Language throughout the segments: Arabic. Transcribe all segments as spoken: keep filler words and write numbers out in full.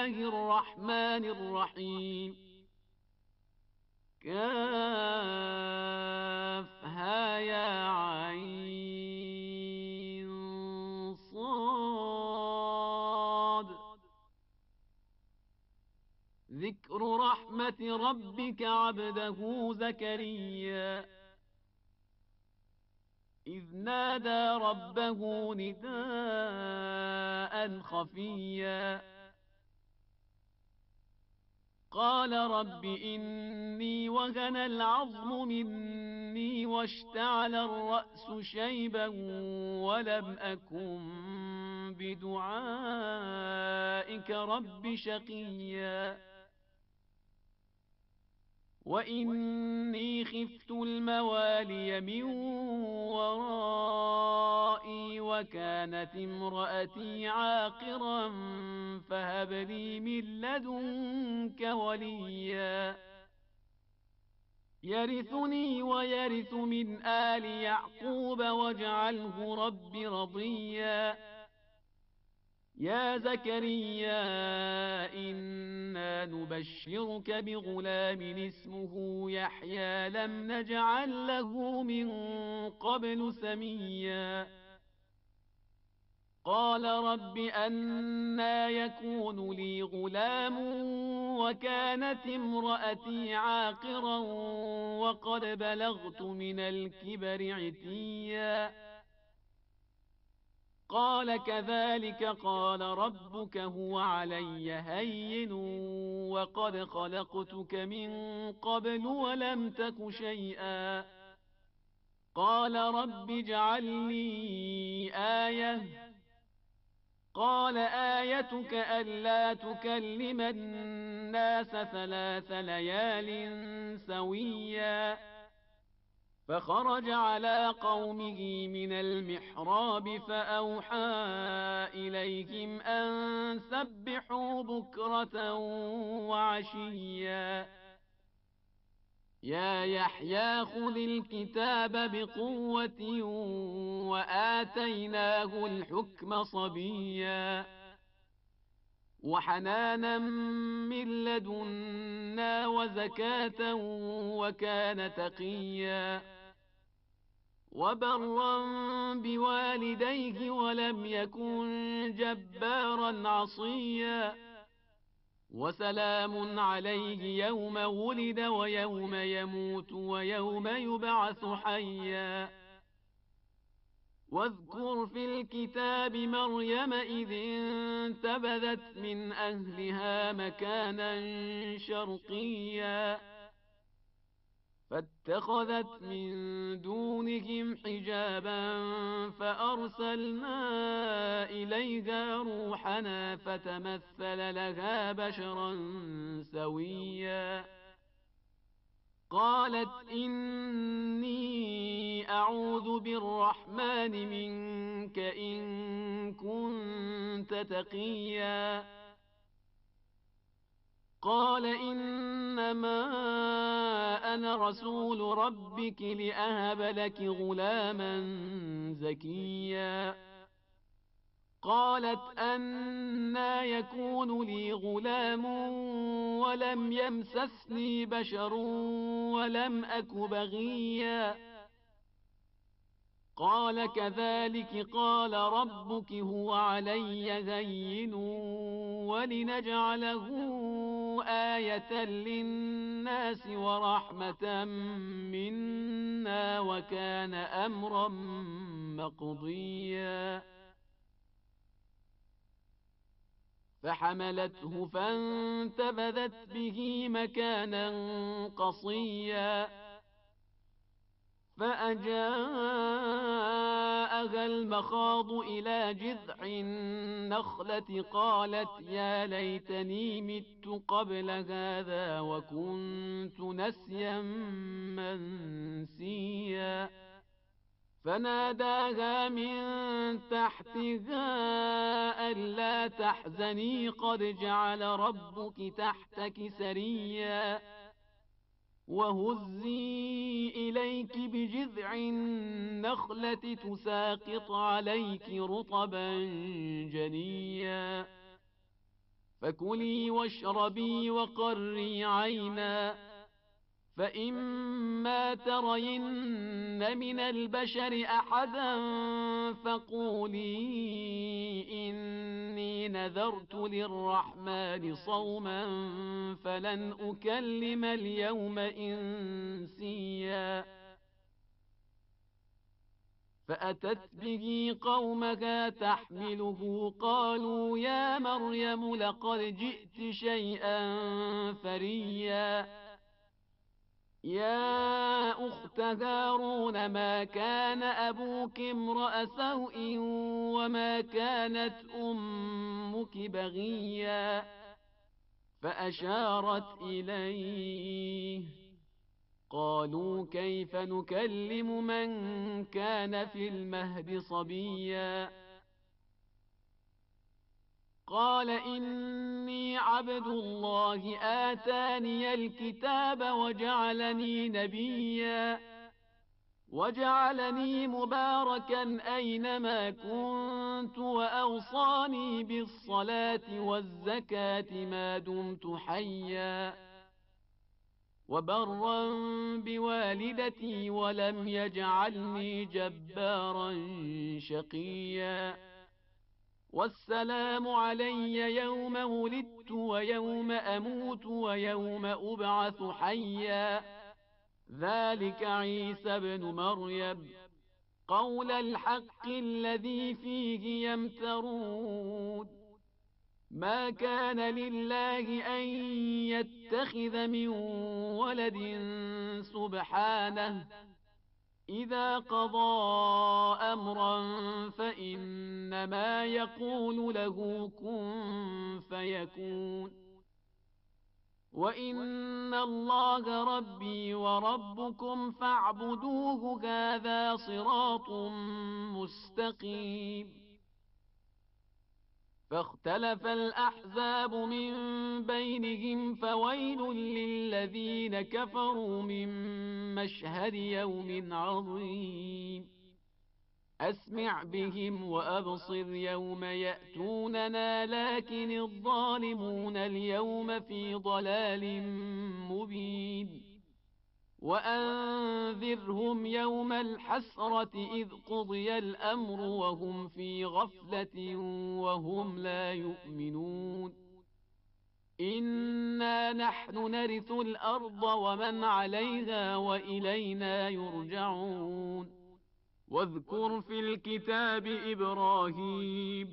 الله الرحمن الرحيم كافها يا عين صاد ذكر رحمة ربك عبده زكريا إذ نادى ربه نداء خفيا قال رب إني وهن العظم مني واشتعل الرأس شيبا ولم أكن بدعائك رب شقيا وإني خفت الموالي من ورائي وكانت امرأتي عاقرا فهب لي من لدنك وليا يرثني ويرث من آل يعقوب واجعله رب رضيا يا زكريا إنا نبشرك بغلام اسمه يحيى لم نجعل له من قبل سميا قال رب أنا يكون لي غلام وكانت امرأتي عاقرا وقد بلغت من الكبر عتيا قال كذلك قال ربك هو علي هين وقد خلقتك من قبل ولم تك شيئا قال رب اجعل لي آية قال آيتك ألا تكلم الناس ثلاث ليال سويا فخرج على قومه من المحراب فأوحى إليهم أن سبحوا بكرة وعشيا يا يحيى خذ الكتاب بقوة وآتيناه الحكم صبيا وحنانا من لدنا وزكاة وكان تقيا وبرا بوالديه ولم يكن جبارا عصيا وسلام عليه يوم ولد ويوم يموت ويوم يبعث حيا واذكر في الكتاب مريم إذ انتبذت من أهلها مكانا شرقيا فاتخذت من دونهم حجابا فأرسلنا إليها روحنا فتمثل لها بشرا سويا قالت إني أعوذ بالرحمن منك إن كنت تقيا قال إنما أنا رسول ربك لأهب لك غلاما زكيا قالت أنى يكون لي غلام ولم يمسسني بشر ولم أك بغيا قال كذلك قال ربك هو علي هين ولنجعله آية للناس ورحمة منا وكان أمرا مقضيا فحملته فانتبذت به مكانا قصيا فأجاءها المخاض إلى جذع النخلة قالت يا ليتني مت قبل هذا وكنت نسيا منسيا فناداها من تحتها ألا تحزني قد جعل ربك تحتك سريا وهزي إليك بجذع النخلة تساقط عليك رطبا جنيا فكلي واشربي وقري عينا، فإما ترين من البشر أحدا فقولي إني نذرت للرحمن صوما فلن أكلم اليوم إنسيا. فأتت به قومها تحمله قالوا يا مريم لقد جئت شيئا فريا. يا أخت هارون ما كان أبوك امرأ سوء وما كانت أمك بغيا. فأشارت إليه قالوا كيف نكلم من كان في المهد صبيا. قال إني عبد الله آتاني الكتاب وجعلني نبيا وجعلني مباركا أينما كنت وأوصاني بالصلاة والزكاة ما دمت حيا وبرا بوالدتي ولم يجعلني جبارا شقيا. والسلام علي يوم ولدت ويوم أموت ويوم أبعث حيا. ذلك عيسى بن مريم قول الحق الذي فيه يمترون. ما كان لله أن يتخذ من ولد سبحانه إذا قضى أمرا فإنما يقول له كن فيكون. وإن الله ربي وربكم فاعبدوه هذا صراط مستقيم. فاختلف الأحزاب من بينهم فويل للذين كفروا من مشهد يوم عظيم. أسمع بهم وأبصر يوم يأتوننا لكن الظالمون اليوم في ضلال مبين. وأنذرهم يوم الحسرة إذ قضي الأمر وهم في غفلة وهم لا يؤمنون. إنا نحن نرث الأرض ومن عليها وإلينا يرجعون. واذكر في الكتاب إبراهيم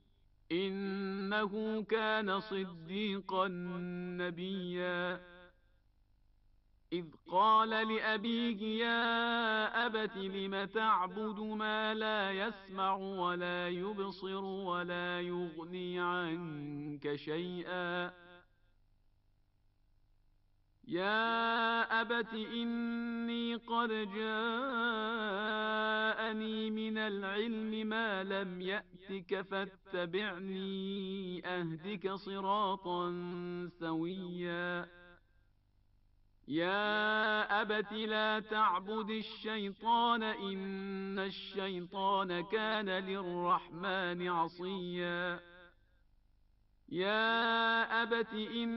إنه كان صديقا نبيا. إذ قال لأبيه يا أبت لم تعبد ما لا يسمع ولا يبصر ولا يغني عنك شيئا. يا أبت إني قد جاءني من العلم ما لم يأتك فاتبعني أهدك صراطا سويا. يا أبت لا تعبد الشيطان إن الشيطان كان للرحمن عصيا. يا أبت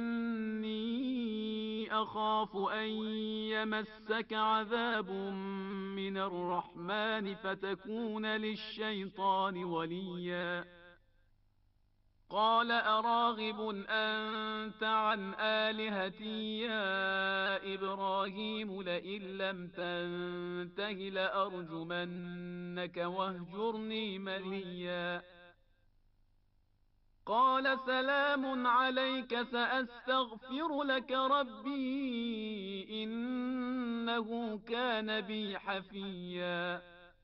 إني أخاف أن يمسك عذاب من الرحمن فتكون للشيطان وليا. قال أراغب أنت عن آلهتي يا إبراهيم لئن لم تنته لأرجمنك واهجرني مليا. قال سلام عليك سأستغفر لك ربي إنه كان بي حفيا.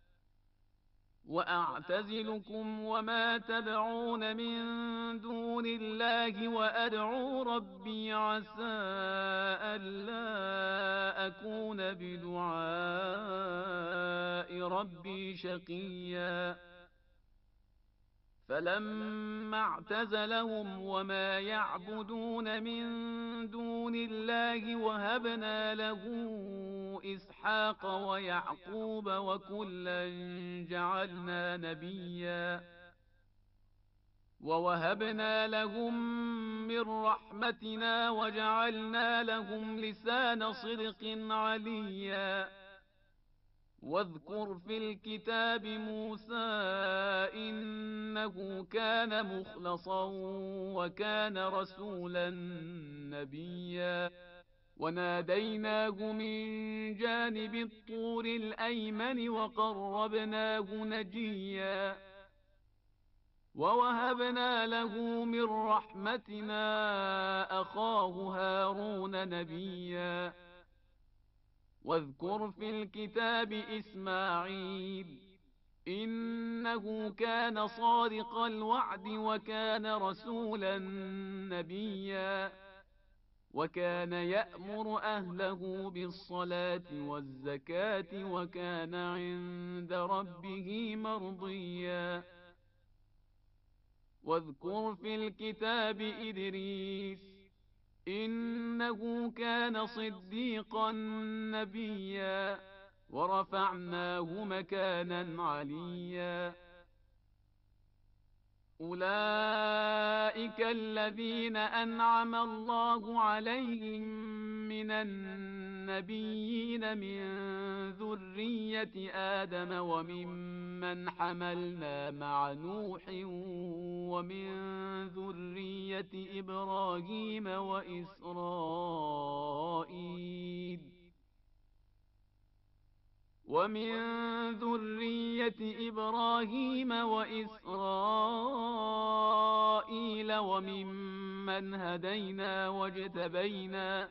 وأعتزلكم وما تدعون من دون الله وأدعو ربي عسى ألا أكون بدعاء ربي شقيا. فلما اعتزلهم وما يعبدون من دون الله وهبنا له إسحاق ويعقوب وكلا جعلنا نبيا. ووهبنا لهم من رحمتنا وجعلنا لهم لسان صدق عليا. واذكر في الكتاب موسى إنه كان مخلصا وكان رسولا نبيا. وناديناه من جانب الطور الأيمن وقربناه نجيا. ووهبنا له من رحمتنا أخاه هارون نبيا. واذكر في الكتاب إسماعيل إنه كان صادق الوعد وكان رسولا نبيا. وكان يأمر أهله بالصلاة والزكاة وكان عند ربه مرضيا. واذكر في الكتاب إدريس إنه كان صديقا نبيا. ورفعناه مكانا عليا. أولئك الذين أنعم الله عليهم من النبيين من ذرية آدم وممن حملنا مع نوح ومن ذرية إبراهيم وإسرائيل ومن ذرية إبراهيم وإسرائيل وممن هدينا واجتبينا.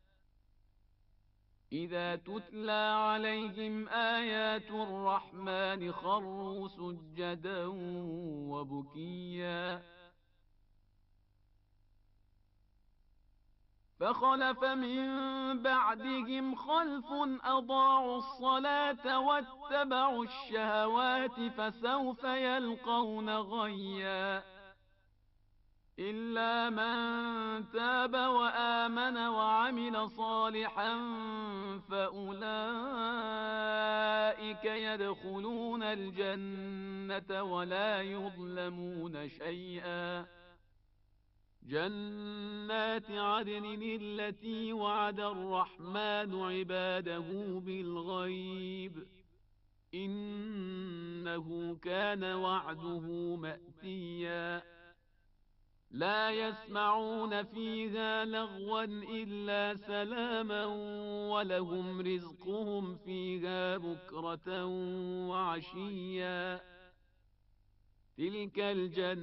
إذا تتلى عليهم آيات الرحمن خروا سجدا وبكيا. فخلف من بعدهم خلف أضاعوا الصلاة واتبعوا الشهوات فسوف يلقون غيا. إلا من تاب وآمن وعمل صالحا فأولئك يدخلون الجنة ولا يظلمون شيئا. جنات عدن التي وعد الرحمن عباده بالغيب إنه كان وعده مأتيا. لا يسمعون فيها لغوا إلا سلاما ولهم رزقهم فيها بكرة وعشيا. تلك الجنة